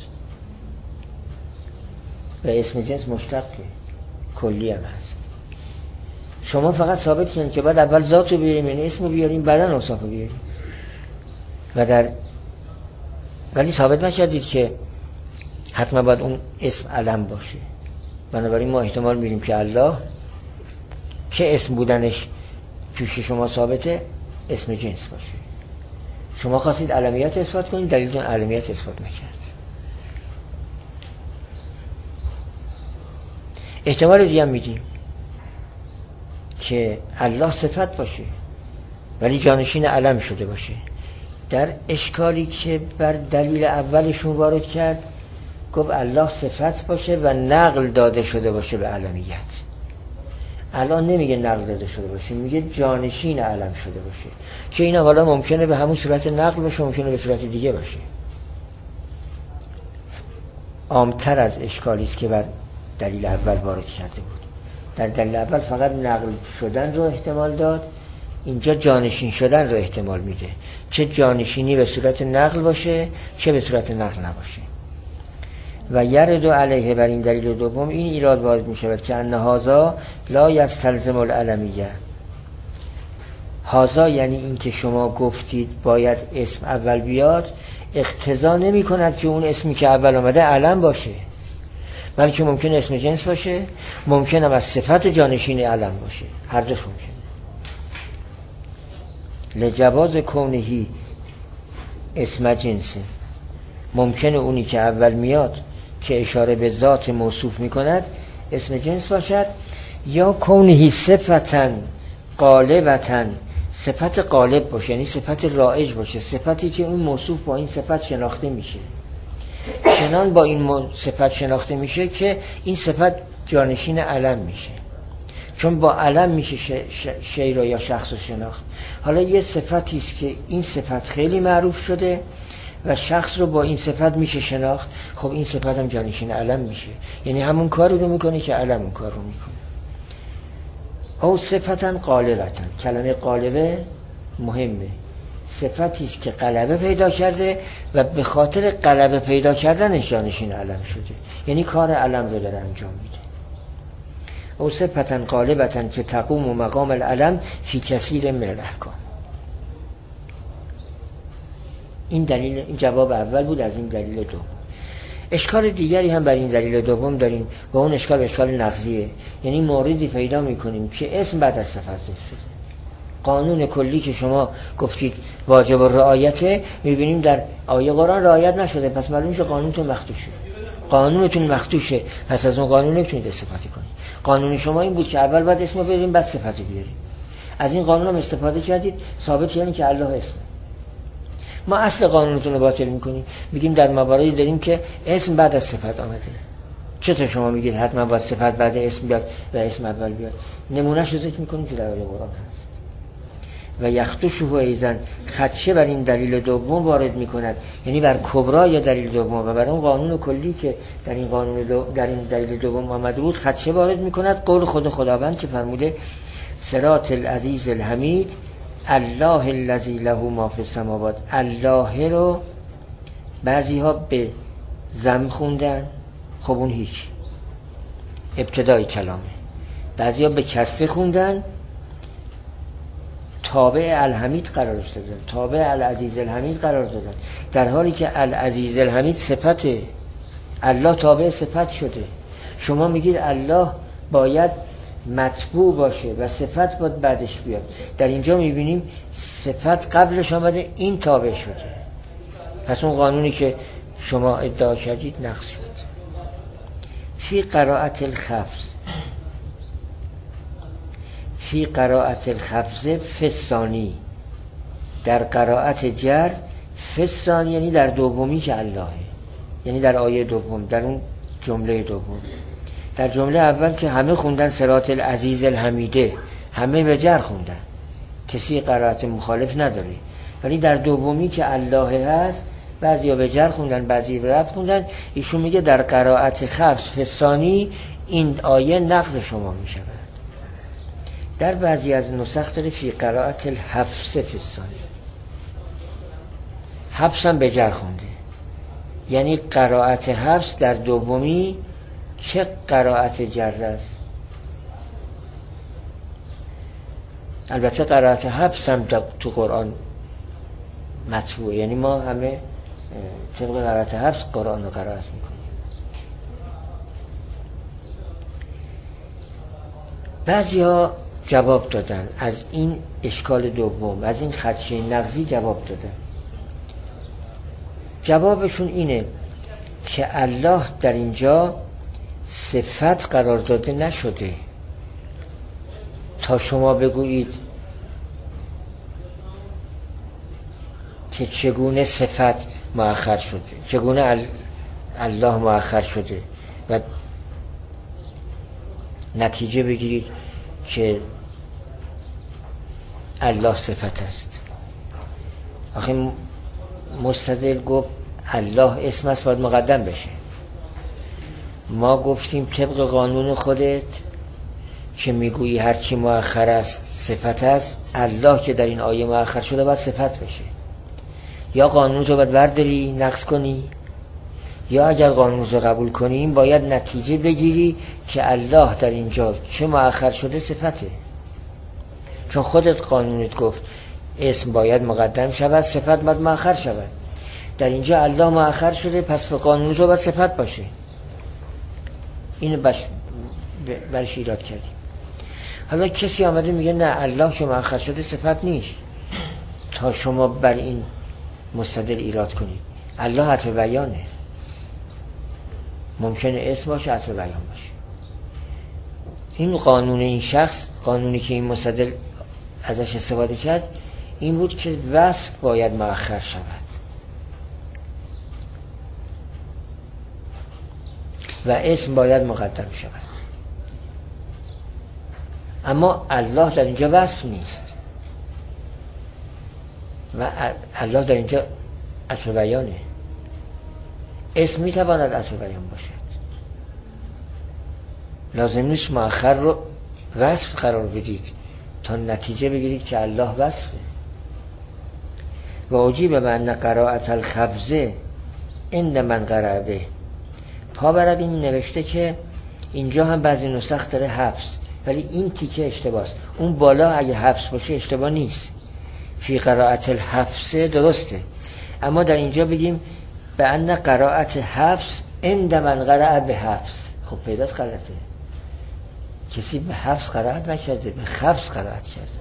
و اسم جنس مشتقه، کلی هم هست. شما فقط ثابت کردید که بعد اول ذات رو بیاریم، یعنی اسم رو بیاریم، بعداً اوصاف رو بیاریم، ولی ثابت نکردید که حتما باید اون اسم علم باشه. بنابراین ما احتمال میریم که الله که اسم بودنش پیش شما ثابته، اسم جنس باشه. شما خواستید علمیت اثبات کنید، دلیلتون علمیت اثبات نکرد. احتمال دیگه هم میدیم که الله صفت باشه ولی جانشین علم شده باشه. در اشکالی که بر دلیل اولشون وارد کرد، گفت الله صفت باشه و نقل داده شده باشه به علمیت. الان نمیگه نقل داده شده باشه، میگه جانشین علم شده باشه، که این حالا ممکنه به همون صورت نقل باشه، ممکنه به صورت دیگه باشه. عامتر از اشکالی است که بر دلیل اول وارد کرده بود. در دلیل اول فقط نقل شدن رو احتمال داد، اینجا جانشین شدن رو احتمال میده، چه جانشینی به صورت نقل باشه چه به صورت نقل نباشه. و یرد علیه، بر این دلیل دوم این ایراد وارد می شود که ان هذا لا یستلزم العلمیه. هذا یعنی این که شما گفتید باید اسم اول بیاد، اقتضا نمی کند که اون اسمی که اول آمده علم باشه، بلکه ممکن اسم جنس باشه، ممکن هم از صفت جانشین علم باشه، هر دوش ممکن. لجواز کونهی اسم جنسه، ممکنه اونی که اول میاد که اشاره به ذات موصوف میکند اسم جنس باشد، یا کونهی صفتن قالبتن، صفت قالب باشه، یعنی صفت رائج باشه، صفتی که اون موصوف با این صفت شناخته میشه. چنان با این صفت شناخته میشه که این صفت جانشین علم میشه، چون با علم میشه شی را یا شخص رو شناخت. حالا یه صفتی است که این صفت خیلی معروف شده و شخص رو با این صفت میشه شناخت، خب این صفت هم جانشین علم میشه، یعنی همون کار رو میکنه که علم اون کار رو میکنه. او صفتن قالبتن، کلمه قالبه مهمه، صفتی است که غلبه پیدا کرده و به خاطر غلبه پیدا کردنش جانشین علم شده، یعنی کار علم رو داره انجام میده. او صفتن قالبتن که تقوم و مقام العلم فی کثیر من الاحکام. این دلیل، این جواب اول بود از این دلیل دوم. اشکال دیگری هم بر این دلیل دوم داریم و اون اشکال نقضیه، یعنی موردی پیدا میکنیم که اسم بعد از صفت شده. قانون کلی که شما گفتید واجب الرعایته، میبینیم در آیه قرآن رعایت نشده، پس معلوم میشه قانونتون مخدوشه. قانونتون مخدوشه، پس از اون قانون نمیتونید استفاده کنید. قانون شما این بود که اول باید اسمو بیاریم بعد صفت بیاریم. از این قانون هم استفاده کردید، ثابت یعنی که الله اسم. ما اصل قانونتون رو باطل میکنیم، میگیم در مواردی داریم که اسم بعد از صفت آمده. چطور شما میگید حتما باید صفت بعد اسم بیاد و اسم اول بیاد؟ نمونهش رو ذکر میکنیم که در آیه قرآن هست. و یخدشه ایزن، خدشه بر این دلیل دوم وارد میکند، یعنی بر کبرای دلیل دوم و بر اون قانون کلی که در این در این دلیل دوم آمده بود خدشه وارد میکند. قول خداوند که فرموده صراط العزیز الحمید الله الذی له ما فی السماوات. الله رو بعضی ها به ضم خوندن، خب اون هیچ ابتدای کلامه. بعضی ها به کسره خوندن، تابع الحمید قرار دادن، تابع العزیز الحمید قرار دادن، در حالی که العزیز الحمید صفته، الله تابع صفت شده. شما میگید الله باید متبوع باشه و صفت باید بعدش بیاد. در اینجا میبینیم صفت قبلش آمده، این تابع شده، پس اون قانونی که شما ادعا کردید نقض شد. فی قراءت الخفض، فی قراءت الخفض فسانی، در قراءت جر فسانی یعنی در دومی که اللهه، یعنی در آیه دوم، در اون جمله دوم. در جمله اول که همه خوندن صراط العزیز الحمیده، همه به جر خوندن، کسی قرائت مخالف نداره، ولی در دومی که الله هست بعضیا به جر خوندن، بعضی به رفع خوندن. ایشون میگه در قرائت خفض فسانی این آیه نقض شما میشود. در بعضی از نسخ داره فی قرائت الحفظ فسانی، حفظ هم به جر خونده، یعنی قرائت حفظ در دومی چه قرائت جر است. البته قرائت حفظ هم تو قرآن مطبوع، یعنی ما همه طبق قرائت حفظ قرآن رو قرائت میکنیم. بعضی ها جواب دادن از این اشکال دوم، از این خدشه نقضی جواب دادن. جوابشون اینه که الله در اینجا صفت قرار داده نشده تا شما بگویید که چگونه صفت مؤخر شده، چگونه الله مؤخر شده و نتیجه بگیرید که الله صفت است. آخه مستدل گفت الله اسم است باید مقدم بشه. ما گفتیم طبق قانون خودت که میگویی هرچی مؤخر است صفت است، الله که در این آیه مؤخر شده باید صفت بشه. یا قانون تو باید برداری نقض کنی، یا اگر قانون رو قبول کنیم باید نتیجه بگیری که الله در اینجا چه مؤخر شده صفته. چون خودت قانونت گفت اسم باید مقدم شود، صفت باید مؤخر شود. در اینجا الله مؤخر شده، پس به قانون تو باید صفت باشه. اینو برش ایراد کردیم. حالا کسی آمده میگه نه الله که مؤخر شده صفت نیست، تا شما بر این مستدل ایراد کنید. الله عطف بیانه، ممکنه اسم باشه عطف بیان باشه. این قانون این شخص، قانونی که این مستدل ازش استفاده کرد این بود که وصف باید مؤخر شود و اسم باید مقدم شود. اما الله در اینجا وصف نیست و الله در اینجا عطف بیانه. اسم میتواند عطف بیان باشد، لازم نیست مؤخر رو وصف قرار بدید تا نتیجه بگیرید که الله وصفه. و اجیب من قرائت الخفضه عند من قرأ به. پابرقی می نوشته که اینجا هم بعضی نسخ داره حفظ، ولی این تیکه اشتباهه. اون بالا اگه حفظ باشه اشتباه نیست، فی قرائت الحفظه درسته، اما در اینجا بگیم به ان قرائت حفظ عند من قرأ به حفظ. خب پیداست غلطه، کسی به حفظ قرائت نکرده، به خفض قرائت کرده.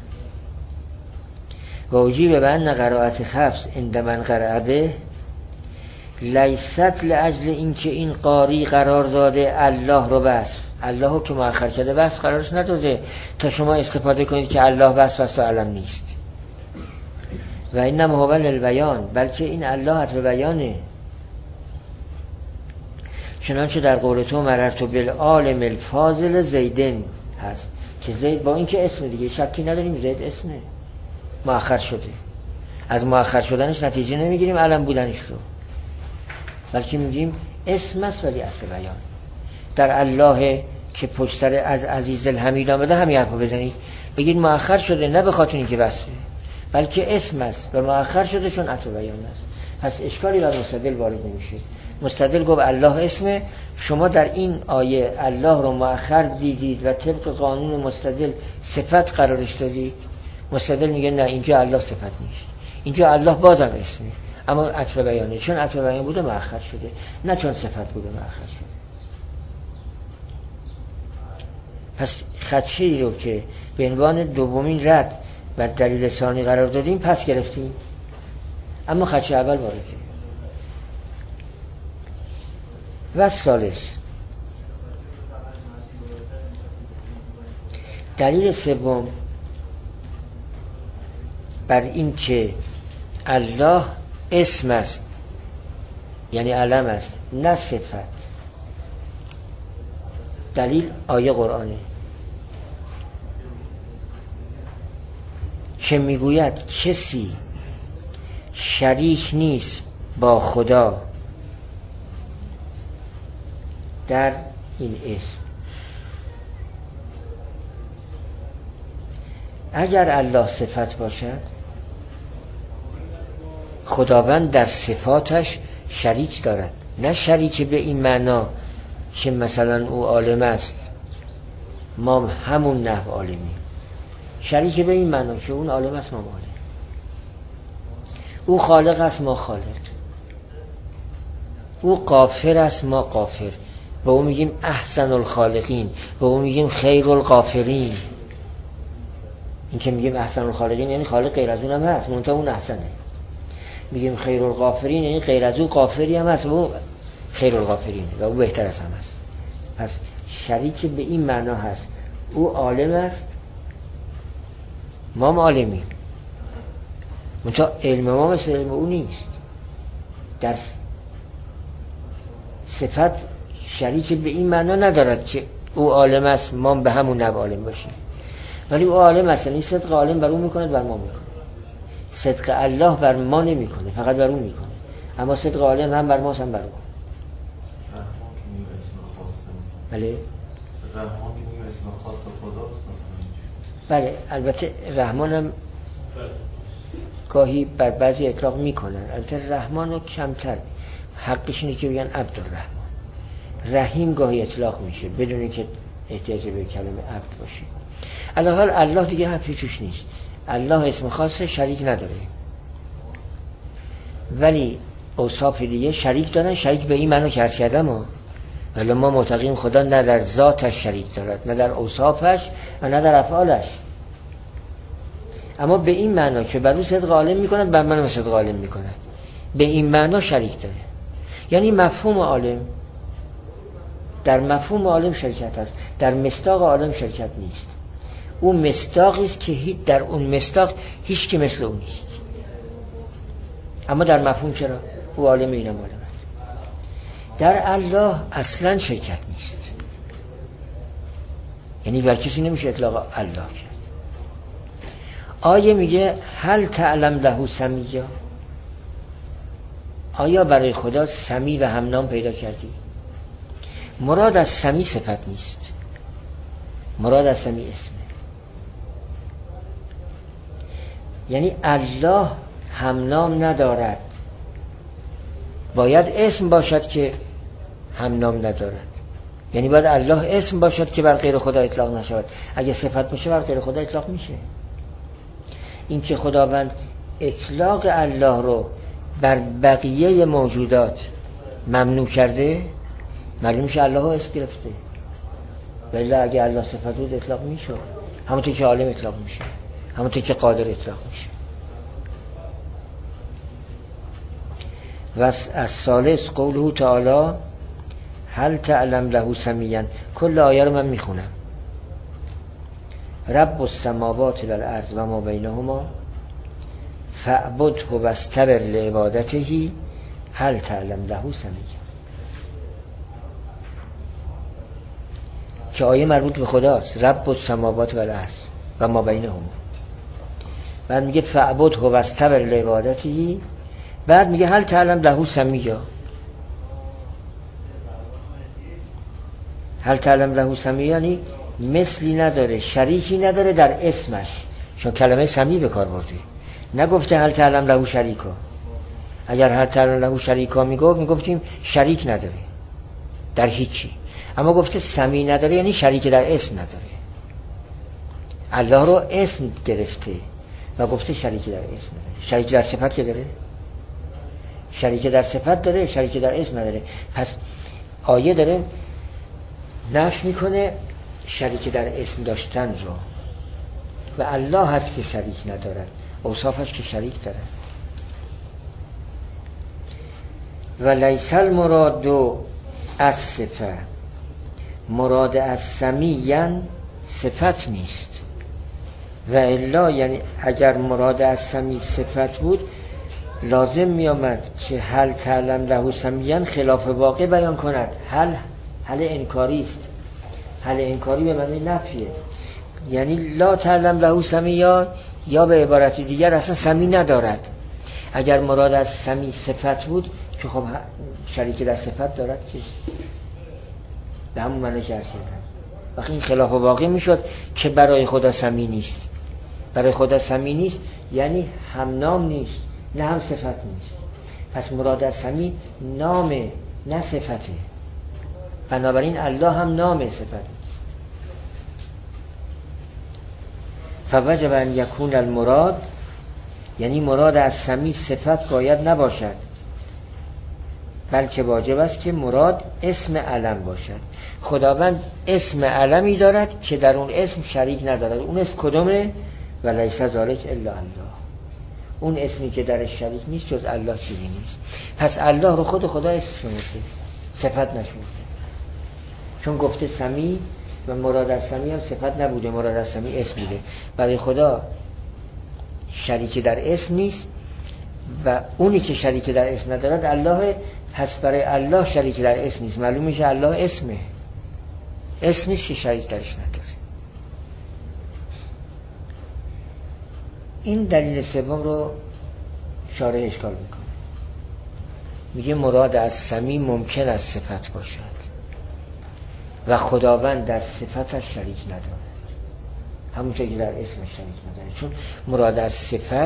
و اجیب به ان قرائت حفظ عند من قرأ به لیست لاجل اینکه این قاری قرار داده الله رو وصف، الله رو که مؤخر کرده وصف قرارش نداده تا شما استفاده کنید که الله وصف است و علم نیست. و اینم هو للبیان، بلکه این الله عطف بیانه. چنانچه در قول تو مررت بالعالم الفاضل زیدن هست که زید با این که اسم دیگه شکی نداریم زید اسمه مؤخر شده، از مؤخر شدنش نتیجه نمیگیریم علم بودنش رو، بلکه میگیم اسم است ولی عطف بیان. در الله که پشت سر از عزیز الحمید آمده همین حرفو بزنید، بگید مؤخر شده نه به خاطر اینکه وصفه، بلکه اسم است و مؤخر شده چون عطف بیان است. پس اشکالی بر مستدل وارد نمیشه. مستدل گفت الله اسمه، شما در این آیه الله رو مؤخر دیدید و طبق قانون مستدل صفت قرارش دادید. مستدل میگه نه اینجا الله صفت نیست، اینجا الله بازم اسمه اما عطف بیانه، چون عطف بیان بوده مؤخر شده نه چون صفت بوده مؤخر شده. پس خدشه ای رو که به عنوان دومین رد و دلیل ثانی قرار دادیم پس گرفتیم، اما خدشه اول وارده. و ثالث دلیل سوم بر این که الله اسم است یعنی علم است نه صفت. دلیل آیه قرآنه که میگوید کسی شریک نیست با خدا در این اسم. اگر الله صفت باشد، خداوند در صفاتش شریک دارد، نه شریک به این معنا که مثلا او عالم است ما همون نحو عالمیم، شریک به این معنا که اون عالم است ما عالم، او خالق است ما خالق، او غافر است ما غافر، به او میگیم احسن الخالقین، به او میگیم خیر الغافرین. این که میگیم احسن الخالقین یعنی خالق غیر از اون هم هست، منتها اون احسنه. میگیم خیر الغافرین یعنی غیر از اون غافری هم هست و اون خیر الغافرین و او بهتر از هم هست. پس شریک به این معنا هست، او عالم است ما عالمیم، منتها علم ما مثل علم او نیست. در صفت شریک به این معنا ندارد که او عالم است ما به همون نوع عالم باشیم، ولی او عالم است، یعنی صدق عالم بر او میکنه بر ما میکنه. صدق الله بر ما نمیکنه، فقط بر او میکنه، اما صدق عالم هم بر ماست هم بر او. بله رحمان میگیم اسم خاص خداست مثلا. بله البته رحمان هم گاهی بر بعضی اطلاق میکنن، البته رحمان رو کمتر، حقش اینه که بگن عبدالرحمن. رحیم گاهی اطلاق میشه بدون اینکه احتیاج به کلمه عبد باشه. الحال الله دیگه حرفی توش نیست، الله اسم خاص شریک نداره، ولی اوصاف دیگه شریک دارن. شریک به این معنی که عرض کردم، ولی ما معتقدیم خدا نه در ذاتش شریک دارد، نه در اوصافش و نه در افعالش، اما به این معنا که بر او صدق عالم میکند بر من صدق عالم میکند، به این معنا شریک داره. یعنی مفهوم عالم، در مفهوم عالم شرکت هست، در مصداق عالم شرکت نیست. اون مصداقی است که در اون مصداق هیچ که مثل اون نیست، اما در مفهوم چرا؟ او عالم اینم عالم. در الله اصلا شرکت نیست، یعنی بر کسی نمیشه اطلاق الله کرد. آیه میگه هل تعلم له سمیا، آیا برای خدا سمی و همنام پیدا کردی؟ مراد از سمی صفت نیست، مراد از سمی اسمه. یعنی الله همنام ندارد، باید اسم باشد که همنام ندارد. یعنی باید الله اسم باشد که بر غیر خدا اطلاق نشود، اگه صفت باشه بر غیر خدا اطلاق میشه. این که خداوند اطلاق الله رو بر بقیه موجودات ممنوع کرده، معلوم میشه الله رو اسم گرفته، ولی اگه الله صفت بود اطلاق میشه، همونطور که عالم اطلاق میشه، همونطور که قادر اطلاق میشه. و از ثالث قوله تعالی هل تعلم له سمیا، کل آیه رو من میخونم. رب السماوات والارض و ما بینهما فاعبده واستبر لعبادته هل تعلم له سمیا، که آیه مربوط به خداست. رب السماوات والارض و ما بینهما، بعد میگه فاعبده واستبر لعبادته، بعد میگه هل تعلم له سمیا. هل تعلم له سمیا یعنی مثلی نداره، شریکی نداره در اسمش، چون کلمه سمی به کار برده، نگفته هل تعلم له شریکا. اگر هل تعلم له شریکا میگفتیم شریک نداره در هیچی، اما گفته سمی نداره یعنی شریک در اسم نداره. الله رو اسم گرفته و گفته شریک در اسم نداره. شریک در صفت که داره، شریک در صفت داره، شریک در اسم نداره. پس آیه داره نفی میکنه شریک در اسم داشتن رو، و الله هست که شریک نداره، اوصافش که شریک داره. و لیس المراد از صفه، مراد از سمیین صفت نیست. و الا یعنی اگر مراد از سمی صفت بود لازم می آمد که هل تعلم له سمیین خلاف واقع بیان کند. هل انکاری است، هل انکاری به معنی نفیه، یعنی لا تعلم له سمیا، یا به عبارت دیگر اصلا سمی ندارد. اگر مراد از سمی صفت بود که خب شریک در صفت دارد که به همون معنی که عرض کردم. وقتی این خلاف واقع میشد که برای خدا سمی نیست. برای خدا سمی نیست یعنی هم نام نیست نه هم صفت نیست. پس مراد از سمی نامه نه صفته. بنابراین الله هم نام صفت نیست. فوجب ان یکون المراد، یعنی مراد از سمی صفت باید نباشد، بلکه واجب است که مراد اسم علم باشد. خداوند اسم علمی دارد که در اون اسم شریک ندارد. اون اسم کدومه؟ و لیس ذلک الا الله. اون اسمی که درش شریک نیست جز الله چیزی نیست. پس الله رو خدا اسم شمرده، صفت نشمرده، چون گفته سمی و مراد از سمی هم صفت نبوده، مراد از سمی اسم بوده. برای خدا شریک در اسم نیست و اونی که شریک در اسم ندارد الله. پس برای الله شریک در اسم نیست. معلوم میشه الله اسمه، اسم نیست که شریک درش نداره. این دلیل سوم رو شارح اشکال میکنه. میگه مراد از سمی ممکن است صفت باشد و خداوند در صفتش شریک ندارد، همونطور که در اسمش شریک نداره. چون مراد از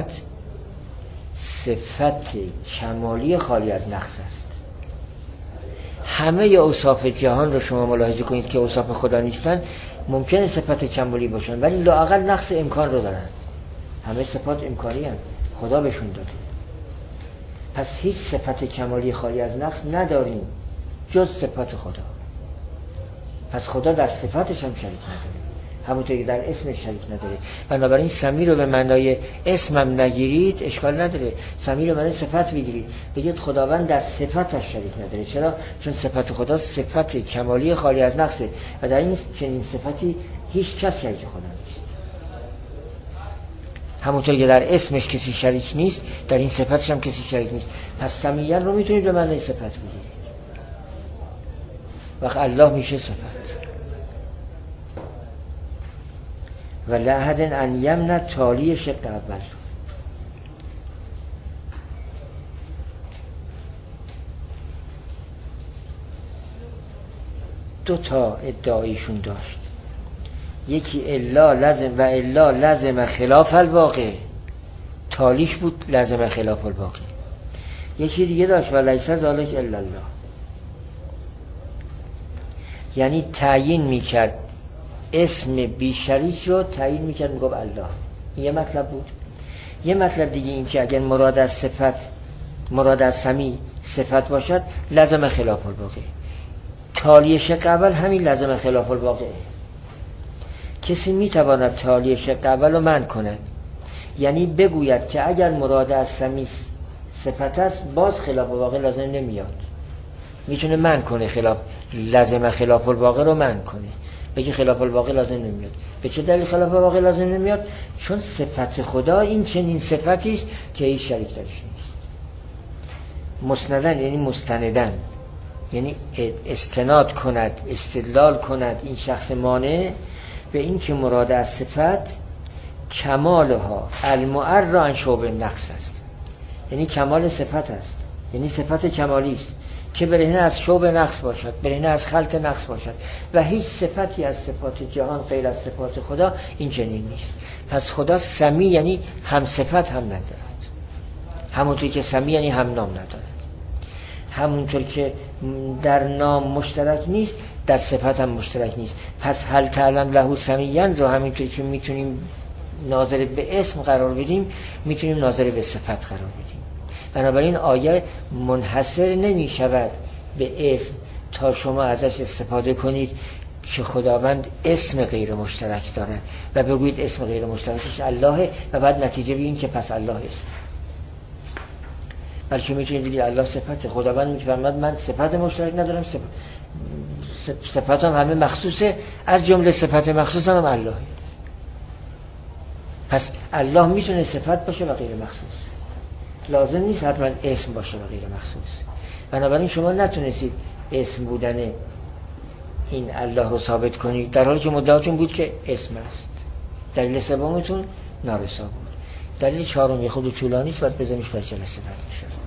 صفت کمالی خالی از نقص است. همه اوصاف جهان رو شما ملاحظه کنید که اوصاف خدا نیستن، ممکنه صفت کمالی باشن ولی لااقل نقص امکان رو دارن. همه صفات امکانی هستند، خدا بهشون داده. پس هیچ صفت کمالی خالی از نقص نداریم جز صفت خدا. پس خدا در صفتش هم شریک نداره، همونطور که در اسمش شریک نداره. بنابراین سمی رو به معنای اسمم نگیرید، اشکال نداره. سمی رو به معنای صفت بگیرید، بگید خداوند در صفتش شریک نداره. چرا؟ چون صفت خدا صفت کمالی خالی از نقصه و در این چنین صفتی هیچ کس شریک خدا نیست. همونطور که در اسمش کسی شریک نیست، در این صفتش هم کسی شریک نیست. پس سمیت رو میتونید به معنای صفت بگیرید. وقت الله میشه صفت. و لحد ان یمنع تالی شق اول شد. دو تا ادعایشون داشت. یکی الا لازم و الا لازم خلاف الواقع، تالیش بود لازم خلاف الواقع. یکی دیگه داشت و لیس ذلک الا الله، یعنی تعیین میکرد اسم بی شریک رو تعیین میکرد، میگفت الله. یه مطلب بود. یه مطلب دیگه این که اگر مراد از سمی صفت باشد لازم خلاف الواقع. تالی شق اول همین لازم خلاف الواقع. کسی میتواند تالی شق اول رو منع کند، یعنی بگوید که اگر مراد از سمی صفت است باز خلاف الواقع لازم نمیاد. میتونه منع کنه، لازم خلاف الواقع رو منع کنه، بگی خلاف الواقع لازم نمیاد. به چه دلیل خلاف الواقع لازم نمیاد؟ چون صفت خدا این چنین صفتی است که هیچ شریک درش نیست. مسندن یعنی مستندن، یعنی استناد کند، استدلال کند این شخص مانع به این که مراد از صفت کمالها المعر عن شعب نقص است. یعنی کمال صفت است، یعنی صفت کمالی است که برهنه از شعب نقص باشد، برهنه از خلق نقص باشد و هیچ صفتی از صفات جهان غیر از صفات خدا این چنین نیست. پس خدا سمی یعنی هم صفت هم ندارد، همونطور که سمی یعنی هم نام ندارد. همونطور که در نام مشترک نیست در صفت هم مشترک نیست. پس هل تعلم له سمیین رو همینطور که میتونیم ناظر به اسم قرار بدیم میتونیم ناظر به صفت قرار بدیم. بنابراین آیه منحصر نمی شود به اسم تا شما ازش استفاده کنید که خداوند اسم غیر مشترک دارد و بگویید اسم غیر مشترکش الله و بعد نتیجه بگیرید که پس الله اسم. بلکه میتونید بگید الله صفت. خداوند میفرماید من صفت مشترک ندارم، صفاتم همه مخصوصه، از جمله صفت مخصوصم هم الله. پس الله میتونه صفت باشه و غیر مخصوص، لازم نیست حتما اسم باشه و غیر مخصوص. بنابراین شما نتونستید اسم بودن این الله رو ثابت کنید در حالی که مدعاتون بود که اسم است. دلیل سومتون نارسا بود. دلیل چهارم خود طولانی است، باید بزنیش در جلسه بعد میشه.